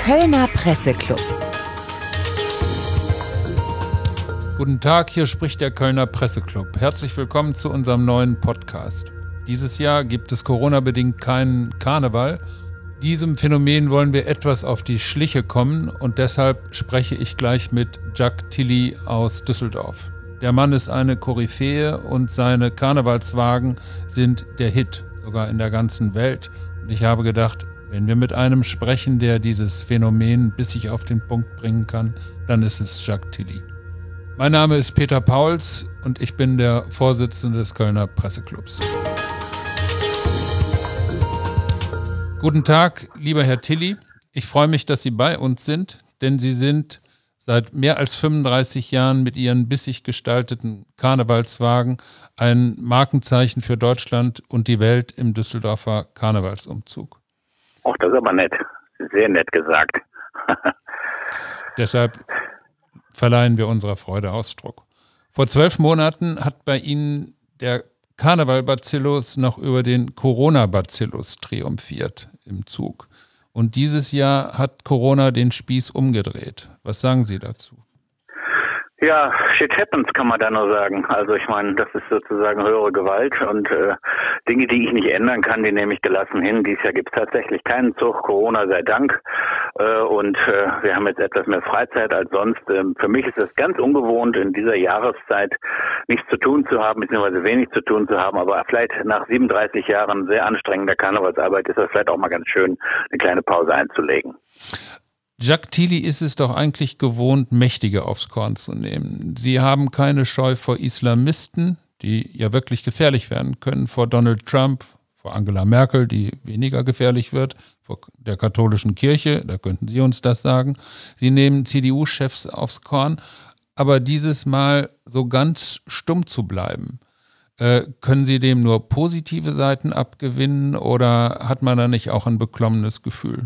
Kölner Presseclub. Guten Tag, hier spricht der Kölner Presseclub. Herzlich willkommen zu unserem neuen Podcast. Dieses Jahr gibt es Corona-bedingt keinen Karneval. Diesem Phänomen wollen wir etwas auf die Schliche kommen und deshalb spreche ich gleich mit Jacques Tilly aus Düsseldorf. Der Mann ist eine Koryphäe und seine Karnevalswagen sind der Hit, sogar in der ganzen Welt. Und ich habe gedacht, wenn wir mit einem sprechen, der dieses Phänomen bissig auf den Punkt bringen kann, dann ist es Jacques Tilly. Mein Name ist Peter Pauls und ich bin der Vorsitzende des Kölner Presseclubs. Guten Tag, lieber Herr Tilly. Ich freue mich, dass Sie bei uns sind, denn Sie sind seit mehr als 35 Jahren mit Ihren bissig gestalteten Karnevalswagen ein Markenzeichen für Deutschland und die Welt im Düsseldorfer Karnevalsumzug. Ach, das ist aber nett. Sehr nett gesagt. Deshalb verleihen wir unserer Freude Ausdruck. Vor 12 Monaten hat bei Ihnen der Karneval-Bacillus noch über den Corona-Bacillus triumphiert im Zug. Und dieses Jahr hat Corona den Spieß umgedreht. Was sagen Sie dazu? Ja, shit happens, kann man da nur sagen. Also ich meine, das ist sozusagen höhere Gewalt und Dinge, die ich nicht ändern kann, die nehme ich gelassen hin. Dieses Jahr gibt es tatsächlich keinen Zug, Corona sei Dank. Und wir haben jetzt etwas mehr Freizeit als sonst. Für mich ist es ganz ungewohnt, in dieser Jahreszeit nichts zu tun zu haben, beziehungsweise wenig zu tun zu haben. Aber vielleicht nach 37 Jahren sehr anstrengender Karnevalsarbeit ist das vielleicht auch mal ganz schön, eine kleine Pause einzulegen. Jacques Tilly ist es doch eigentlich gewohnt, Mächtige aufs Korn zu nehmen. Sie haben keine Scheu vor Islamisten, die ja wirklich gefährlich werden können, vor Donald Trump, vor Angela Merkel, die weniger gefährlich wird, vor der katholischen Kirche, da könnten Sie uns das sagen. Sie nehmen CDU-Chefs aufs Korn, aber dieses Mal so ganz stumm zu bleiben. Können Sie dem nur positive Seiten abgewinnen oder hat man da nicht auch ein beklommenes Gefühl?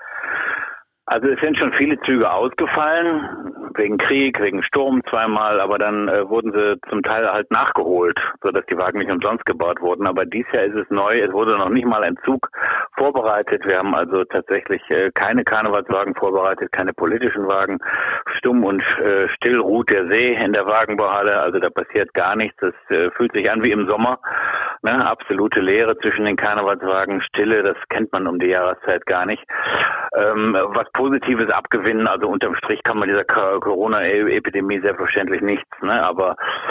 Also es sind schon viele Züge ausgefallen, wegen Krieg, wegen Sturm zweimal, aber dann wurden sie zum Teil halt nachgeholt, sodass die Wagen nicht umsonst gebaut wurden. Aber dieses Jahr ist es neu, es wurde noch nicht mal ein Zug vorbereitet. Wir haben also tatsächlich keine Karnevalswagen vorbereitet, keine politischen Wagen. Stumm und still ruht der See in der Wagenbauhalle, also da passiert gar nichts. Es fühlt sich an wie im Sommer, ne? Absolute Leere zwischen den Karnevalswagen, Stille, das kennt man um die Jahreszeit gar nicht. Was Positives abgewinnen, also unterm Strich kann man dieser Corona-Epidemie selbstverständlich nichts, ne? Aber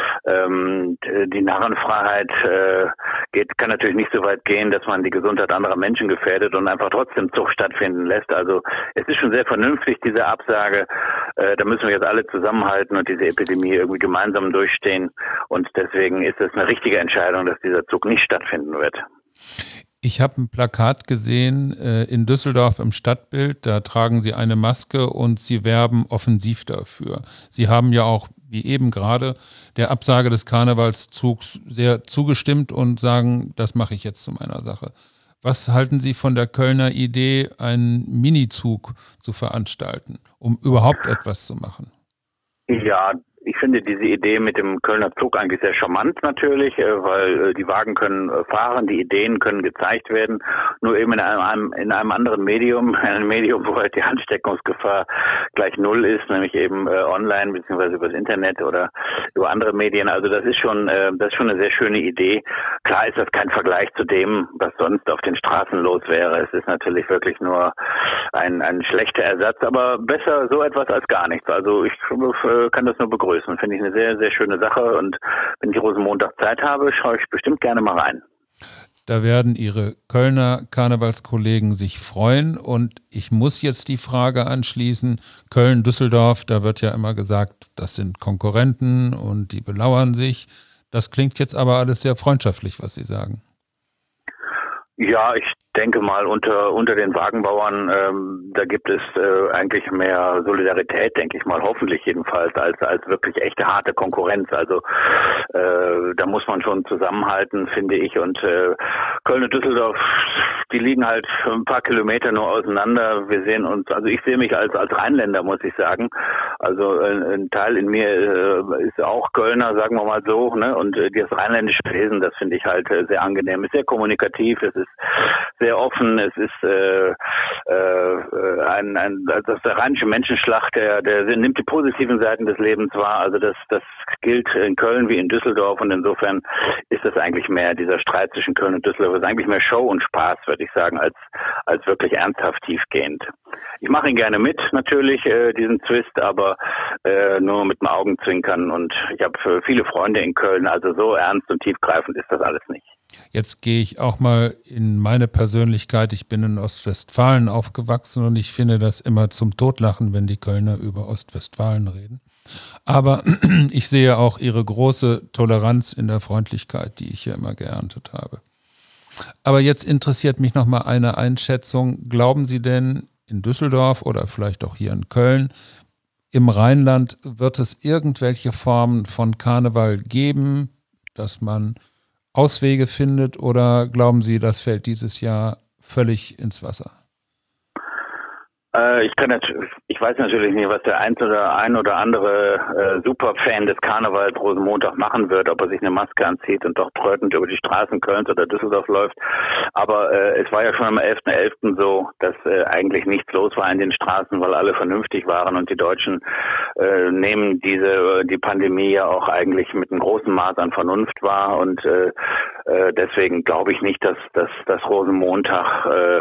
die Narrenfreiheit kann natürlich nicht so weit gehen, dass man die Gesundheit anderer Menschen gefährdet und einfach trotzdem Zug stattfinden lässt. Also es ist schon sehr vernünftig, diese Absage. Da müssen wir jetzt alle zusammenhalten und diese Epidemie irgendwie gemeinsam durchstehen. Und deswegen ist es eine richtige Entscheidung, dass dieser Zug nicht stattfinden wird. Ich habe ein Plakat gesehen in Düsseldorf im Stadtbild, da tragen Sie eine Maske und Sie werben offensiv dafür. Sie haben ja auch, wie eben gerade, der Absage des Karnevalszugs sehr zugestimmt und sagen, das mache ich jetzt zu meiner Sache. Was halten Sie von der Kölner Idee, einen Minizug zu veranstalten, um überhaupt etwas zu machen? Ja, ich finde diese Idee mit dem Kölner Zug eigentlich sehr charmant natürlich, weil die Wagen können fahren, die Ideen können gezeigt werden, nur eben in einem anderen Medium, einem Medium, wo halt die Ansteckungsgefahr gleich null ist, nämlich eben online beziehungsweise über das Internet oder über andere Medien. Also das ist schon eine sehr schöne Idee. Klar ist das kein Vergleich zu dem, was sonst auf den Straßen los wäre. Es ist natürlich wirklich nur ein schlechter Ersatz, aber besser so etwas als gar nichts. Also ich kann das nur begrüßen. Finde ich eine sehr, sehr schöne Sache und wenn ich Rosenmontag Zeit habe, schaue ich bestimmt gerne mal rein. Da werden Ihre Kölner Karnevalskollegen sich freuen und ich muss jetzt die Frage anschließen, Köln, Düsseldorf, da wird ja immer gesagt, das sind Konkurrenten und die belauern sich. Das klingt jetzt aber alles sehr freundschaftlich, was Sie sagen. Ja, ich denke mal, unter den Wagenbauern, da gibt es eigentlich mehr Solidarität, denke ich mal, hoffentlich jedenfalls, als wirklich echte harte Konkurrenz. Also da muss man schon zusammenhalten, finde ich. Und Köln und Düsseldorf, die liegen halt ein paar Kilometer nur auseinander. Wir sehen uns, also ich sehe mich als Rheinländer, muss ich sagen. Also ein Teil in mir ist auch Kölner, sagen wir mal so, ne? Und das rheinländische Wesen, das finde ich halt sehr angenehm. Es ist sehr kommunikativ, es ist sehr offen, es ist also der rheinische Menschenschlag, der nimmt die positiven Seiten des Lebens wahr. Also das gilt in Köln wie in Düsseldorf, und insofern ist das eigentlich mehr dieser Streit zwischen Köln und Düsseldorf. Das ist eigentlich mehr Show und Spaß, würde ich sagen, als wirklich ernsthaft tiefgehend. Ich mache ihn gerne mit, natürlich, diesen Twist, aber nur mit dem Augenzwinkern, und ich habe viele Freunde in Köln, also so ernst und tiefgreifend ist das alles nicht. Jetzt gehe ich auch mal in meine Persönlichkeit. Ich bin in Ostwestfalen aufgewachsen und ich finde das immer zum Totlachen, wenn die Kölner über Ostwestfalen reden. Aber ich sehe auch ihre große Toleranz in der Freundlichkeit, die ich hier immer geerntet habe. Aber jetzt interessiert mich noch mal eine Einschätzung. Glauben Sie denn, in Düsseldorf oder vielleicht auch hier in Köln, im Rheinland wird es irgendwelche Formen von Karneval geben, dass man Auswege findet, oder glauben Sie, das fällt dieses Jahr völlig ins Wasser? Ich weiß natürlich nicht, was der ein oder andere Superfan des Karnevals Rosenmontag machen wird, ob er sich eine Maske anzieht und doch trötend über die Straßen Kölns oder Düsseldorf läuft. Aber es war ja schon am 11.11. so, dass eigentlich nichts los war in den Straßen, weil alle vernünftig waren, und die Deutschen nehmen die Pandemie ja auch eigentlich mit einem großen Maß an Vernunft wahr, und deswegen glaube ich nicht, dass Rosenmontag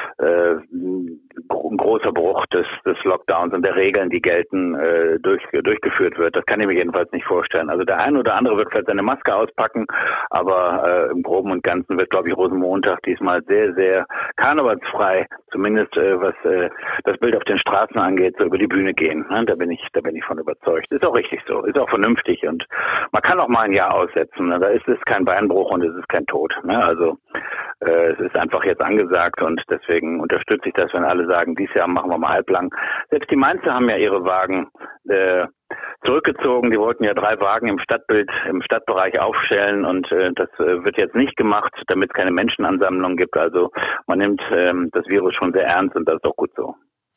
ein großer Bruch des Lockdowns und der Regeln, die gelten, durchgeführt wird. Das kann ich mir jedenfalls nicht vorstellen. Also der eine oder andere wird vielleicht seine Maske auspacken, aber im Groben und Ganzen wird, glaube ich, Rosenmontag diesmal sehr, sehr karnevalsfrei, zumindest was das Bild auf den Straßen angeht, so über die Bühne gehen. Da bin ich von überzeugt. Ist auch richtig so, ist auch vernünftig, und man kann auch mal ein Jahr aussetzen. Da ist es kein Beinbruch und es ist kein Tod. Also es ist einfach jetzt angesagt, und deswegen unterstütze ich das, wenn alle sagen, dieses Jahr machen wir mal halblang. Selbst die Mainzer haben ja ihre Wagen zurückgezogen. Die wollten ja 3 Wagen im Stadtbereich aufstellen, und das wird jetzt nicht gemacht, damit es keine Menschenansammlung gibt. Also man nimmt das Virus schon sehr ernst, und das ist doch gut so.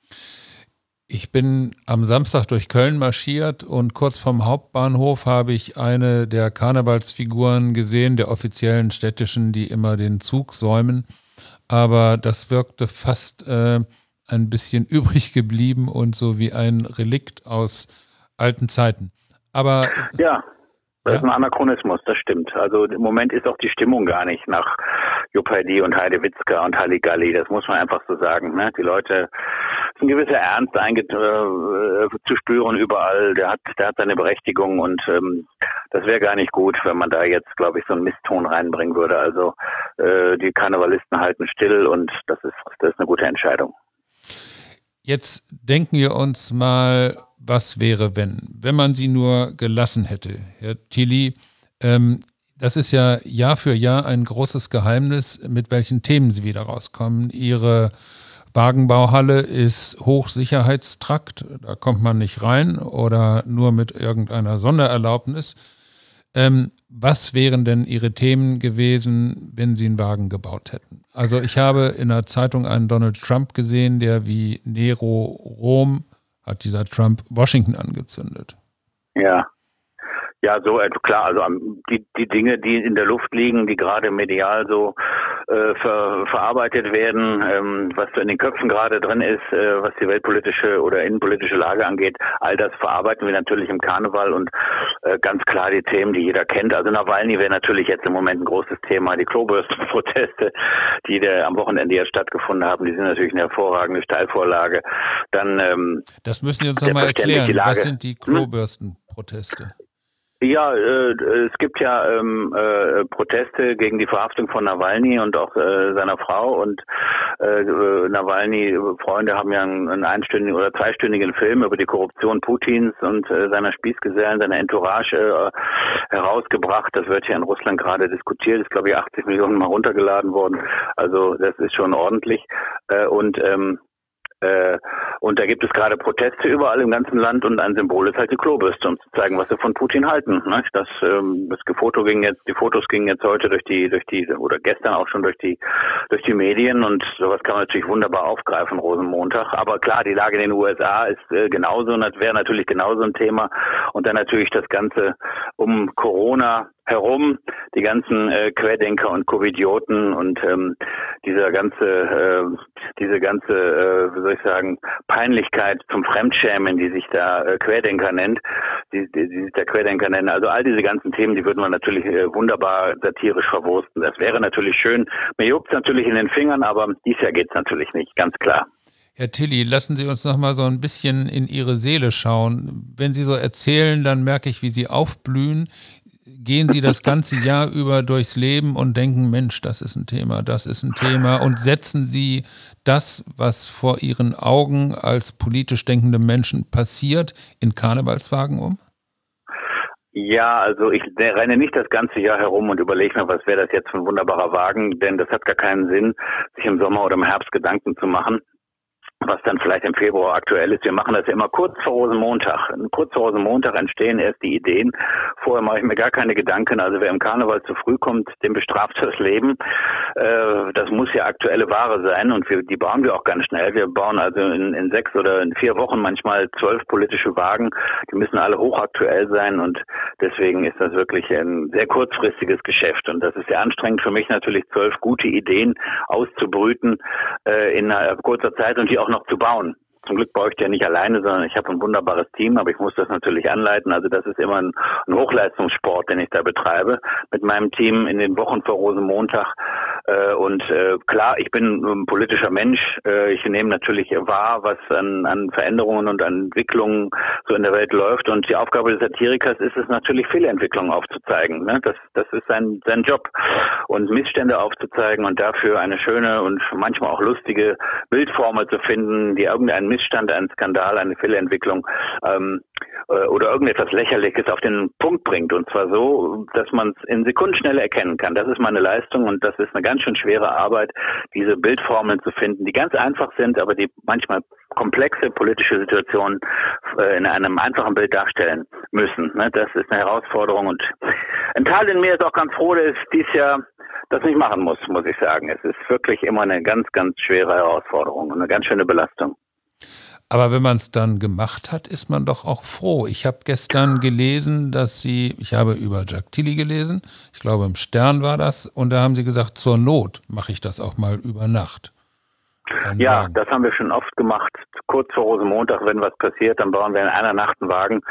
Ich bin am Samstag durch Köln marschiert, und kurz vorm Hauptbahnhof habe ich eine der Karnevalsfiguren gesehen, der offiziellen städtischen, die immer den Zug säumen. Aber das wirkte fast ein bisschen übrig geblieben und so wie ein Relikt aus alten Zeiten. Aber ja. Das ist ein Anachronismus, das stimmt. Also im Moment ist auch die Stimmung gar nicht nach Jupp Heidi und Heidewitzka und Halligalli. Das muss man einfach so sagen. Ne? Die Leute, ist ein gewisser Ernst zu spüren überall. Der hat seine Berechtigung, und das wäre gar nicht gut, wenn man da jetzt, glaube ich, so einen Misston reinbringen würde. Also die Karnevalisten halten still, und das ist eine gute Entscheidung. Jetzt denken wir uns mal, was wäre, wenn man sie nur gelassen hätte. Herr Tilly, das ist ja Jahr für Jahr ein großes Geheimnis, mit welchen Themen Sie wieder rauskommen. Ihre Wagenbauhalle ist Hochsicherheitstrakt, da kommt man nicht rein oder nur mit irgendeiner Sondererlaubnis. Was wären denn Ihre Themen gewesen, wenn Sie einen Wagen gebaut hätten? Also ich habe in der Zeitung einen Donald Trump gesehen, der wie Nero Rom hat dieser Trump Washington angezündet. Ja, so klar, also die Dinge, die in der Luft liegen, die gerade medial so verarbeitet werden, was so in den Köpfen gerade drin ist, was die weltpolitische oder innenpolitische Lage angeht, all das verarbeiten wir natürlich im Karneval, und ganz klar die Themen, die jeder kennt. Also Nawalny wäre natürlich jetzt im Moment ein großes Thema. Die Klobürstenproteste, die am Wochenende jetzt stattgefunden haben, die sind natürlich eine hervorragende Steilvorlage. Dann das müssen Sie uns nochmal erklären. Was sind die Klobürstenproteste? Ja, es gibt ja Proteste gegen die Verhaftung von Nawalny und auch seiner Frau, und Nawalny-Freunde haben ja einen einstündigen oder zweistündigen Film über die Korruption Putins und seiner Spießgesellen, seiner Entourage herausgebracht. Das wird ja in Russland gerade diskutiert, ist, glaube ich, 80 Millionen Mal runtergeladen worden, also das ist schon ordentlich, und Und da gibt es gerade Proteste überall im ganzen Land und ein Symbol ist halt die Klobürste, um zu zeigen, was sie von Putin halten. Ne? Die Fotos gingen jetzt heute oder gestern auch schon durch die Medien und sowas kann man natürlich wunderbar aufgreifen, Rosenmontag. Aber klar, die Lage in den USA ist genauso und das wäre natürlich genauso ein Thema. Und dann natürlich das Ganze um Corona herum, die ganzen Querdenker und Covidioten und diese ganze, wie soll ich sagen, Peinlichkeit zum Fremdschämen, die sich da Querdenker nennt, die sich da Querdenker nennen. Also all diese ganzen Themen, die würden wir natürlich wunderbar satirisch verwursten. Das wäre natürlich schön. Mir juckt es natürlich in den Fingern, aber dieses Jahr geht es natürlich nicht, ganz klar. Herr Tilly, lassen Sie uns noch mal so ein bisschen in Ihre Seele schauen. Wenn Sie so erzählen, dann merke ich, wie Sie aufblühen. Gehen Sie das ganze Jahr über durchs Leben und denken, Mensch, das ist ein Thema und setzen Sie das, was vor Ihren Augen als politisch denkende Menschen passiert, in Karnevalswagen um? Ja, also ich renne nicht das ganze Jahr herum und überlege mir, was wäre das jetzt für ein wunderbarer Wagen, denn das hat gar keinen Sinn, sich im Sommer oder im Herbst Gedanken zu machen, was dann vielleicht im Februar aktuell ist. Wir machen das ja immer kurz vor Rosenmontag. Kurz vor Rosenmontag entstehen erst die Ideen. Vorher mache ich mir gar keine Gedanken. Also wer im Karneval zu früh kommt, dem bestraft das Leben. Das muss ja aktuelle Ware sein und die bauen wir auch ganz schnell. Wir bauen also in 6 oder in 4 Wochen manchmal 12 politische Wagen. Die müssen alle hochaktuell sein und deswegen ist das wirklich ein sehr kurzfristiges Geschäft. Und das ist sehr anstrengend für mich natürlich, 12 gute Ideen auszubrüten in einer kurzer Zeit und die auch noch zu bauen. Zum Glück baue ich die ja nicht alleine, sondern ich habe ein wunderbares Team, aber ich muss das natürlich anleiten. Also das ist immer ein Hochleistungssport, den ich da betreibe mit meinem Team in den Wochen vor Rosenmontag. Und klar, ich bin ein politischer Mensch. Ich nehme natürlich wahr, was an Veränderungen und an Entwicklungen so in der Welt läuft. Und die Aufgabe des Satirikers ist es natürlich, Fehlentwicklungen aufzuzeigen. Ne? Das ist sein Job. Und Missstände aufzuzeigen und dafür eine schöne und manchmal auch lustige Bildformel zu finden, die irgendeinen Missstand, einen Skandal, eine Fehlentwicklung oder irgendetwas Lächerliches auf den Punkt bringt. Und zwar so, dass man es in Sekundenschnelle erkennen kann. Das ist meine Leistung und das ist eine ganz schön schwere Arbeit, diese Bildformeln zu finden, die ganz einfach sind, aber die manchmal komplexe politische Situationen in einem einfachen Bild darstellen müssen. Ne? Das ist eine Herausforderung und ein Teil in mir ist auch ganz froh, dass ich dieses Jahr das nicht machen muss ich sagen. Es ist wirklich immer eine ganz, ganz schwere Herausforderung und eine ganz schöne Belastung. Aber wenn man es dann gemacht hat, ist man doch auch froh. Ich habe gestern gelesen, ich habe über Jacques Tilly gelesen, ich glaube im Stern war das, und da haben Sie gesagt, zur Not mache ich das auch mal über Nacht. Ja, das haben wir schon oft gemacht. Kurz vor Rosenmontag, wenn was passiert, dann bauen wir in einer Nacht einen Wagen,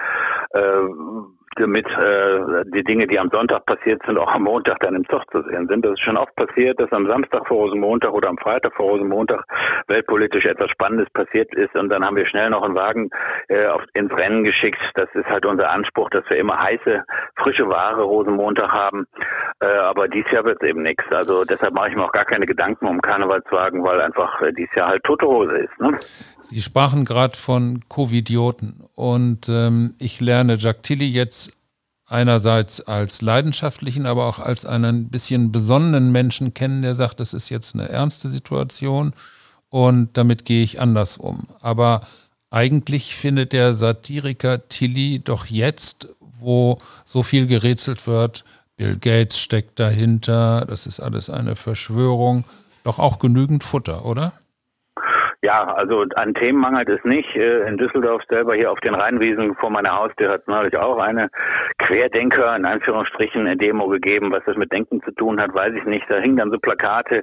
damit die Dinge, die am Sonntag passiert sind, auch am Montag dann im Zug zu sehen sind. Das ist schon oft passiert, dass am Samstag vor Rosenmontag oder am Freitag vor Rosenmontag weltpolitisch etwas Spannendes passiert ist und dann haben wir schnell noch einen Wagen ins Rennen geschickt. Das ist halt unser Anspruch, dass wir immer heiße, frische Ware Rosenmontag haben. Aber dieses Jahr wird es eben nichts. Also deshalb mache ich mir auch gar keine Gedanken um Karnevalswagen, weil einfach dieses Jahr halt tote Hose ist. Ne? Sie sprachen gerade von Covidioten und ich lerne Jacques Tilly jetzt einerseits als leidenschaftlichen, aber auch als einen bisschen besonnenen Menschen kennen, der sagt, das ist jetzt eine ernste Situation und damit gehe ich anders um. Aber eigentlich findet der Satiriker Tilly doch jetzt, wo so viel gerätselt wird, Bill Gates steckt dahinter, das ist alles eine Verschwörung, doch auch genügend Futter, oder? Ja, also an Themen mangelt es nicht. In Düsseldorf selber hier auf den Rheinwiesen vor meiner Haustür hat es neulich auch eine Querdenker, in Anführungsstrichen, eine Demo gegeben. Was das mit Denken zu tun hat, weiß ich nicht. Da hingen dann so Plakate,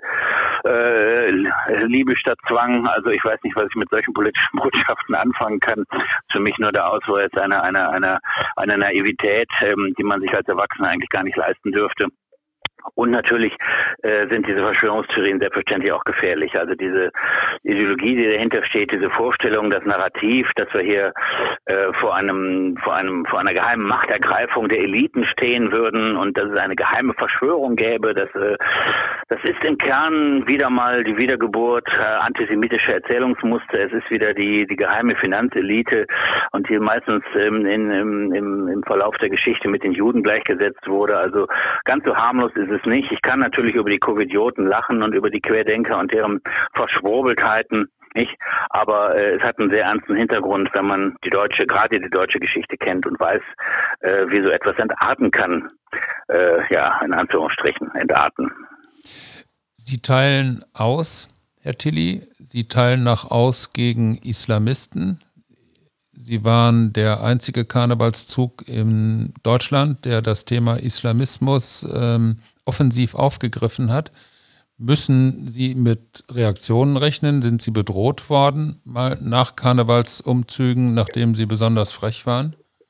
Liebe statt Zwang. Also ich weiß nicht, was ich mit solchen politischen Botschaften anfangen kann. Für mich nur der Ausweis einer Naivität, die man sich als Erwachsener eigentlich gar nicht leisten dürfte. Und natürlich sind diese Verschwörungstheorien selbstverständlich auch gefährlich. Also diese Ideologie, die dahinter steht, diese Vorstellung, das Narrativ, dass wir hier vor einer geheimen Machtergreifung der Eliten stehen würden und dass es eine geheime Verschwörung gäbe, das ist im Kern wieder mal die Wiedergeburt antisemitischer Erzählungsmuster. Es ist wieder die geheime Finanzelite und die meistens im Verlauf der Geschichte mit den Juden gleichgesetzt wurde. Also ganz so harmlos ist es nicht. Ich kann natürlich über die Covidioten lachen und über die Querdenker und deren Verschwurbeltheiten nicht? Aber es hat einen sehr ernsten Hintergrund, wenn man gerade die deutsche Geschichte kennt und weiß, wie so etwas entarten kann. In Anführungsstrichen, entarten. Sie teilen aus, Herr Tilly, Sie teilen aus gegen Islamisten. Sie waren der einzige Karnevalszug in Deutschland, der das Thema Islamismus offensiv aufgegriffen hat. Müssen Sie mit Reaktionen rechnen? Sind Sie bedroht worden, mal nach Karnevalsumzügen, nachdem Sie besonders frech waren?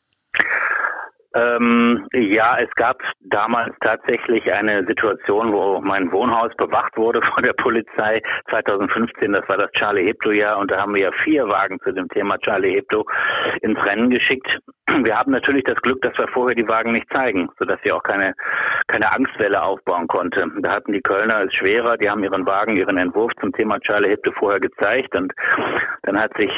Es gab damals tatsächlich eine Situation, wo mein Wohnhaus bewacht wurde von der Polizei. 2015, das war das Charlie Hebdo-Jahr, und da haben wir ja 4 Wagen zu dem Thema Charlie Hebdo ins Rennen geschickt. Wir haben natürlich das Glück, dass wir vorher die Wagen nicht zeigen, sodass sie auch keine Angstwelle aufbauen konnte. Da hatten die Kölner es schwerer, die haben ihren Wagen, ihren Entwurf zum Thema Charlie Hebdo vorher gezeigt, und dann hat sich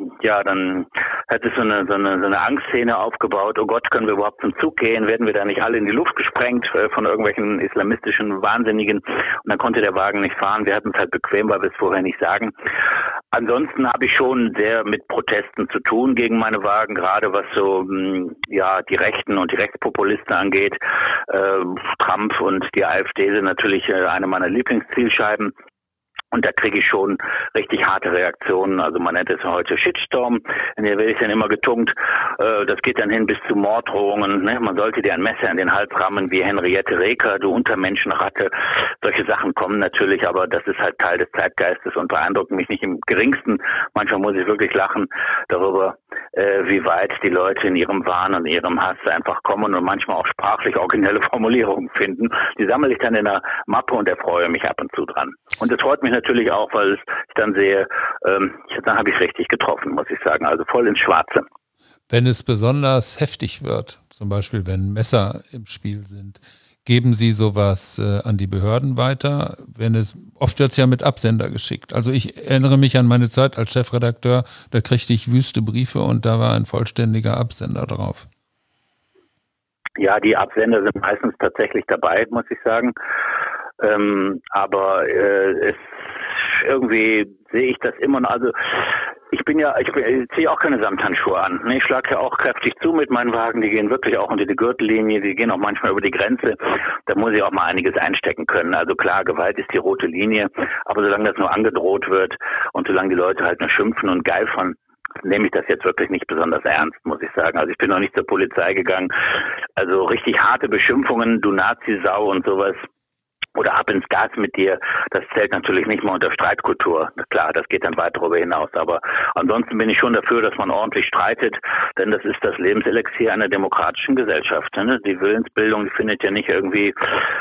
so eine Angstszene aufgebaut. Oh Gott, können wir überhaupt zum Zug gehen? Werden wir da nicht alle in die Luft gesprengt von irgendwelchen islamistischen Wahnsinnigen? Und dann konnte der Wagen nicht fahren. Wir hatten es halt bequem, weil wir es vorher nicht sagen. Ansonsten habe ich schon sehr mit Protesten zu tun gegen meine Wagen, gerade was so die Rechten und die Rechtspopulisten angeht. Trump und die AfD sind natürlich eine meiner Lieblingszielscheiben. Und da kriege ich schon richtig harte Reaktionen. Also man nennt es heute Shitstorm. In der werde ich dann immer getunkt. Das geht dann hin bis zu Morddrohungen. Ne? Man sollte dir ein Messer in den Hals rammen wie Henriette Reker, du Untermenschenratte. Solche Sachen kommen natürlich, aber das ist halt Teil des Zeitgeistes und beeindrucken mich nicht im geringsten. Manchmal muss ich wirklich lachen darüber, wie weit die Leute in ihrem Wahn und ihrem Hass einfach kommen und manchmal auch sprachlich originelle Formulierungen finden. Die sammle ich dann in einer Mappe und erfreue mich ab und zu dran. Und es freut mich natürlich auch, weil ich dann sehe, dann habe ich richtig getroffen, muss ich sagen, also voll ins Schwarze. Wenn es besonders heftig wird, zum Beispiel wenn Messer im Spiel sind, geben Sie sowas an die Behörden weiter? Oft wird es ja mit Absender geschickt. Also ich erinnere mich an meine Zeit als Chefredakteur, da kriegte ich wüste Briefe und da war ein vollständiger Absender drauf. Ja, die Absender sind meistens tatsächlich dabei, muss ich sagen. Aber irgendwie sehe ich das immer noch. Also ich ziehe auch keine Samthandschuhe an. Ich schlage ja auch kräftig zu mit meinen Wagen. Die gehen wirklich auch unter die Gürtellinie. Die gehen auch manchmal über die Grenze. Da muss ich auch mal einiges einstecken können. Also klar, Gewalt ist die rote Linie. Aber solange das nur angedroht wird und solange die Leute halt nur schimpfen und geifern, nehme ich das jetzt wirklich nicht besonders ernst, muss ich sagen. Also ich bin noch nicht zur Polizei gegangen. Also richtig harte Beschimpfungen, du Nazi-Sau und sowas, oder ab ins Gas mit dir, das zählt natürlich nicht mal unter Streitkultur. Klar, das geht dann weit darüber hinaus. Aber ansonsten bin ich schon dafür, dass man ordentlich streitet, denn das ist das Lebenselixier einer demokratischen Gesellschaft. Ne? Die Willensbildung, die findet ja nicht irgendwie,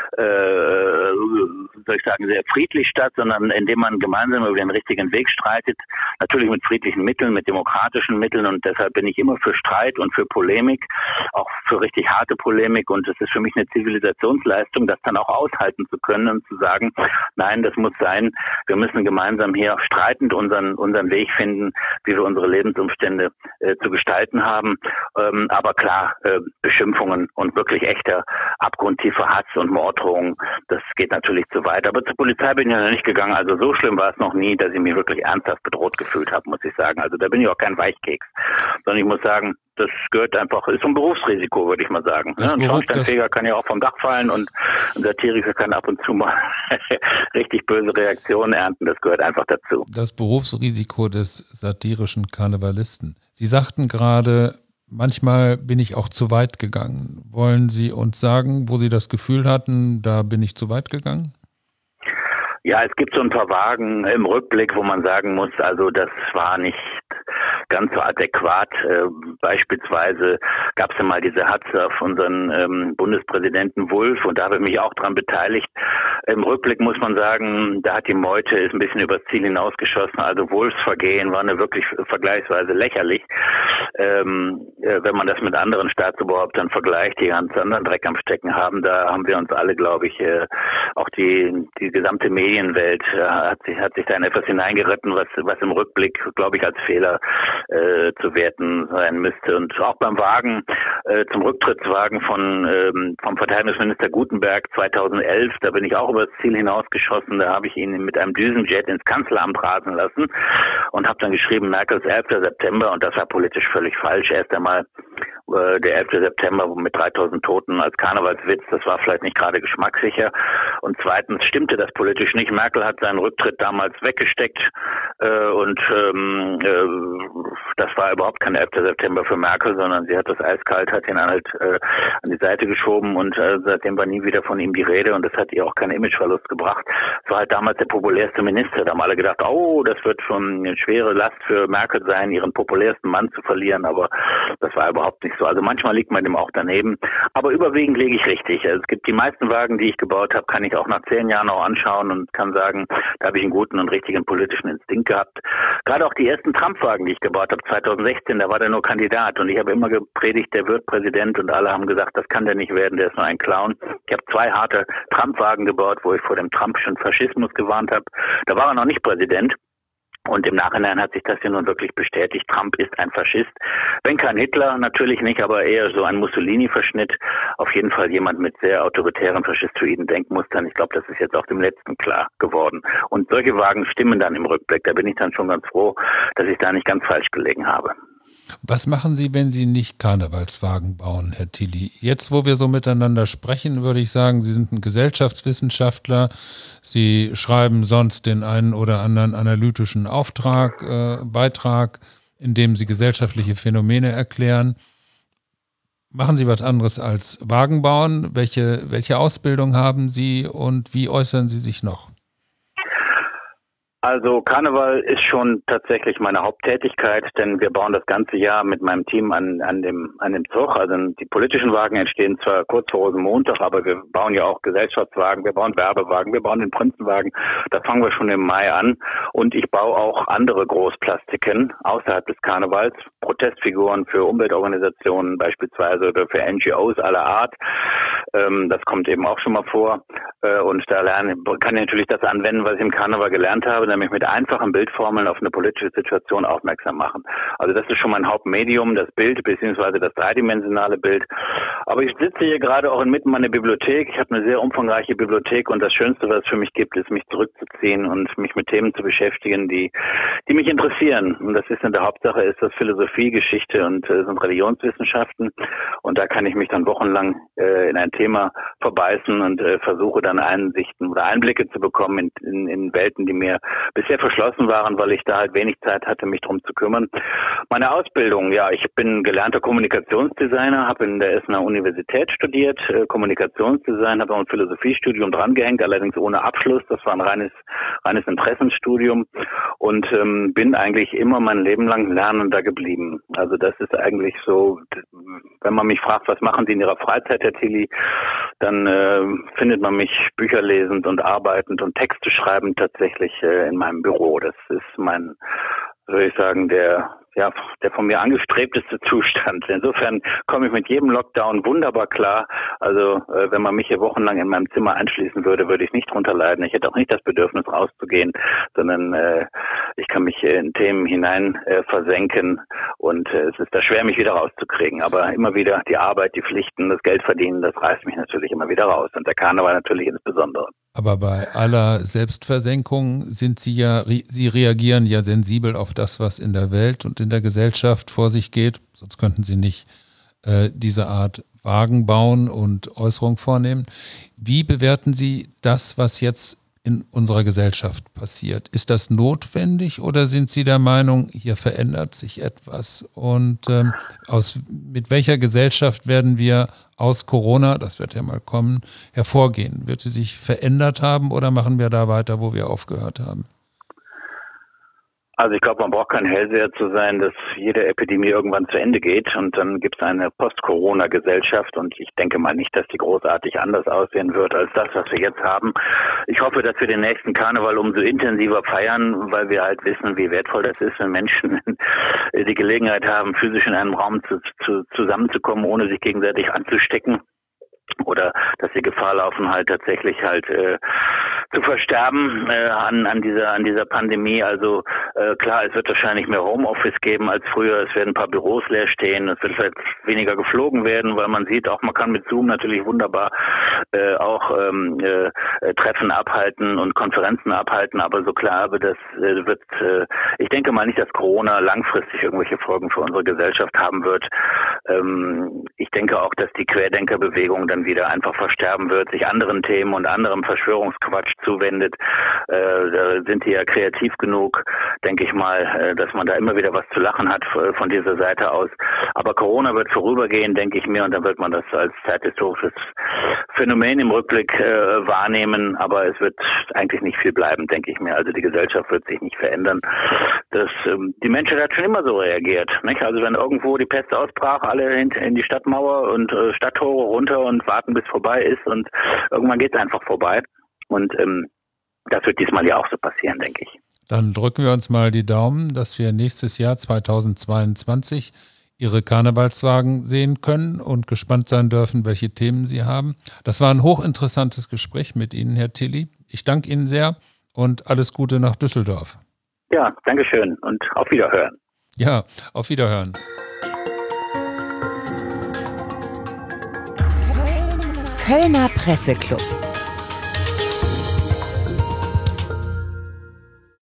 sehr friedlich statt, sondern indem man gemeinsam über den richtigen Weg streitet. Natürlich mit friedlichen Mitteln, mit demokratischen Mitteln, und deshalb bin ich immer für Streit und für Polemik, auch für richtig harte Polemik, und es ist für mich eine Zivilisationsleistung, das dann auch aushalten zu können und zu sagen, nein, das muss sein, wir müssen gemeinsam hier streitend unseren Weg finden, wie wir unsere Lebensumstände zu gestalten haben. Aber klar, Beschimpfungen und wirklich echter abgrundtiefer Hass und Morddrohungen, das geht natürlich zu weit. Aber zur Polizei bin ich ja noch nicht gegangen. Also so schlimm war es noch nie, dass ich mich wirklich ernsthaft bedroht gefühlt habe, muss ich sagen. Also da bin ich auch kein Weichkeks. Sondern ich muss sagen, das gehört einfach, ist so ein Berufsrisiko, würde ich mal sagen. Ein Schornsteinfeger kann ja auch vom Dach fallen und ein Satiriker kann ab und zu mal richtig böse Reaktionen ernten. Das gehört einfach dazu. Das Berufsrisiko des satirischen Karnevalisten. Sie sagten gerade, manchmal bin ich auch zu weit gegangen. Wollen Sie uns sagen, wo Sie das Gefühl hatten, da bin ich zu weit gegangen? Ja, es gibt so ein paar Wagen im Rückblick, wo man sagen muss, also das war nicht ganz so adäquat. Beispielsweise gab es ja mal diese Hatze auf unseren Bundespräsidenten Wulff, und da habe ich mich auch dran beteiligt. Im Rückblick muss man sagen, da hat die Meute ist ein bisschen übers Ziel hinausgeschossen. Also Wulffs Vergehen war eine wirklich vergleichsweise lächerlich. Wenn man das mit anderen Staatsoberhäuptern vergleicht, die ganz anderen Dreck am Stecken haben, da haben wir uns alle, glaube ich, auch die gesamte Medienwelt hat sich da in etwas hineingeritten, was im Rückblick, glaube ich, als Fehler zu werten sein müsste. Und auch beim Wagen zum Rücktrittswagen vom Verteidigungsminister Gutenberg 2011. Da bin ich auch über das Ziel hinausgeschossen. Da habe ich ihn mit einem Düsenjet ins Kanzleramt rasen lassen und habe dann geschrieben, Merkels 11. September. Und das war politisch völlig falsch. Erst einmal der 11. September mit 3000 Toten als Karnevalswitz, das war vielleicht nicht gerade geschmackssicher. Und zweitens stimmte das politisch nicht. Merkel hat seinen Rücktritt damals weggesteckt und das war überhaupt kein 11. September für Merkel, sondern sie hat das eiskalt, hat ihn halt an die Seite geschoben und seitdem war nie wieder von ihm die Rede und das hat ihr auch keinen Imageverlust gebracht. Es war halt damals der populärste Minister. Da haben alle gedacht, oh, das wird schon eine schwere Last für Merkel sein, ihren populärsten Mann zu verlieren, aber das war überhaupt nicht so. Also manchmal liegt man dem auch daneben, aber überwiegend liege ich richtig. Also es gibt die meisten Wagen, die ich gebaut habe, kann ich auch nach 10 Jahren noch anschauen und kann sagen, da habe ich einen guten und richtigen politischen Instinkt gehabt. Gerade auch die ersten Trump-Wagen, die ich gebaut habe, 2016, da war der nur Kandidat und ich habe immer gepredigt, der wird Präsident und alle haben gesagt, das kann der nicht werden, der ist nur ein Clown. Ich habe 2 harte Trump-Wagen gebaut, wo ich vor dem Trumpschen Faschismus gewarnt habe. Da war er noch nicht Präsident. Und im Nachhinein hat sich das ja nun wirklich bestätigt. Trump ist ein Faschist. Wenn kein Hitler, natürlich nicht, aber eher so ein Mussolini-Verschnitt. Auf jeden Fall jemand mit sehr autoritären, faschistoiden Denkmustern. Ich glaube, das ist jetzt auch dem Letzten klar geworden. Und solche Wagen stimmen dann im Rückblick. Da bin ich dann schon ganz froh, dass ich da nicht ganz falsch gelegen habe. Was machen Sie, wenn Sie nicht Karnevalswagen bauen, Herr Tilly? Jetzt, wo wir so miteinander sprechen, würde ich sagen, Sie sind ein Gesellschaftswissenschaftler. Sie schreiben sonst den einen oder anderen analytischen Beitrag, in dem Sie gesellschaftliche Phänomene erklären. Machen Sie was anderes als Wagen bauen? Welche Ausbildung haben Sie und wie äußern Sie sich noch? Also Karneval ist schon tatsächlich meine Haupttätigkeit, denn wir bauen das ganze Jahr mit meinem Team an dem Zug. Also die politischen Wagen entstehen zwar kurz vor Rosenmontag, aber wir bauen ja auch Gesellschaftswagen, wir bauen Werbewagen, wir bauen den Prinzenwagen. Da fangen wir schon im Mai an. Und ich baue auch andere Großplastiken außerhalb des Karnevals, Protestfiguren für Umweltorganisationen beispielsweise oder für NGOs aller Art. Das kommt eben auch schon mal vor. Und da kann ich natürlich das anwenden, was ich im Karneval gelernt habe, nämlich mit einfachen Bildformeln auf eine politische Situation aufmerksam machen. Also das ist schon mein Hauptmedium, das Bild bzw. das dreidimensionale Bild. Aber ich sitze hier gerade auch inmitten meiner Bibliothek. Ich habe eine sehr umfangreiche Bibliothek und das Schönste, was es für mich gibt, ist, mich zurückzuziehen und mich mit Themen zu beschäftigen, die mich interessieren. Und das ist in der Hauptsache ist das Philosophie, Geschichte und sind Religionswissenschaften. Und da kann ich mich dann wochenlang in ein Thema verbeißen und versuche dann Einsichten oder Einblicke zu bekommen in Welten, die mir bisher verschlossen waren, weil ich da halt wenig Zeit hatte, mich drum zu kümmern. Meine Ausbildung, ja, ich bin gelernter Kommunikationsdesigner, habe in der Essener Universität studiert, Kommunikationsdesign, habe auch ein Philosophiestudium drangehängt, allerdings ohne Abschluss. Das war ein reines Interessenstudium und bin eigentlich immer mein Leben lang lernender geblieben. Also das ist eigentlich so, wenn man mich fragt, was machen Sie in Ihrer Freizeit, Herr Tilly, dann findet man mich Bücher lesend und arbeitend und Texte schreibend tatsächlich in meinem Büro. Das ist mein, würde ich sagen, der von mir angestrebteste Zustand. Insofern komme ich mit jedem Lockdown wunderbar klar. Also wenn man mich hier wochenlang in meinem Zimmer einschließen würde, würde ich nicht drunter leiden. Ich hätte auch nicht das Bedürfnis rauszugehen, sondern ich kann mich in Themen hinein versenken und es ist da schwer, mich wieder rauszukriegen. Aber immer wieder die Arbeit, die Pflichten, das Geld verdienen, das reißt mich natürlich immer wieder raus. Und der Karneval natürlich insbesondere. Aber bei aller Selbstversenkung Sie reagieren ja sensibel auf das, was in der Welt und in der Gesellschaft vor sich geht. Sonst könnten Sie nicht diese Art Wagen bauen und Äußerung vornehmen. Wie bewerten Sie das, was jetzt in unserer Gesellschaft passiert? Ist das notwendig oder sind Sie der Meinung, hier verändert sich etwas? Und mit welcher Gesellschaft werden wir aus Corona, das wird ja mal kommen, hervorgehen? Wird sie sich verändert haben oder machen wir da weiter, wo wir aufgehört haben? Also ich glaube, man braucht kein Hellseher zu sein, dass jede Epidemie irgendwann zu Ende geht und dann gibt es eine Post-Corona-Gesellschaft und ich denke mal nicht, dass die großartig anders aussehen wird als das, was wir jetzt haben. Ich hoffe, dass wir den nächsten Karneval umso intensiver feiern, weil wir halt wissen, wie wertvoll das ist, wenn Menschen die Gelegenheit haben, physisch in einem Raum zusammenzukommen, ohne sich gegenseitig anzustecken. oder dass sie Gefahr laufen, halt tatsächlich halt zu versterben an dieser Pandemie. Also klar, es wird wahrscheinlich mehr Homeoffice geben als früher. Es werden ein paar Büros leer stehen. Es wird vielleicht weniger geflogen werden, weil man sieht, auch man kann mit Zoom natürlich wunderbar auch Treffen abhalten und Konferenzen abhalten. Aber so klar, aber das wird, ich denke mal nicht, dass Corona langfristig irgendwelche Folgen für unsere Gesellschaft haben wird. Ich denke auch, dass die Querdenkerbewegung dann wieder einfach versterben wird, sich anderen Themen und anderem Verschwörungsquatsch zuwendet. Da sind die ja kreativ genug, denke ich mal, dass man da immer wieder was zu lachen hat von dieser Seite aus. Aber Corona wird vorübergehen, denke ich mir, und dann wird man das als zeithistorisches Phänomen im Rückblick wahrnehmen. Aber es wird eigentlich nicht viel bleiben, denke ich mir. Also die Gesellschaft wird sich nicht verändern. Die Menschheit hat schon immer so reagiert, nicht? Also wenn irgendwo die Pest ausbrach, alle in die Stadtmauer und Stadttore runter und warten, bis vorbei ist, und irgendwann geht es einfach vorbei. Und das wird diesmal ja auch so passieren, denke ich. Dann drücken wir uns mal die Daumen, dass wir nächstes Jahr 2022 Ihre Karnevalswagen sehen können und gespannt sein dürfen, welche Themen Sie haben. Das war ein hochinteressantes Gespräch mit Ihnen, Herr Tilly. Ich danke Ihnen sehr und alles Gute nach Düsseldorf. Ja, danke schön und auf Wiederhören. Ja, auf Wiederhören. Kölner Presseclub.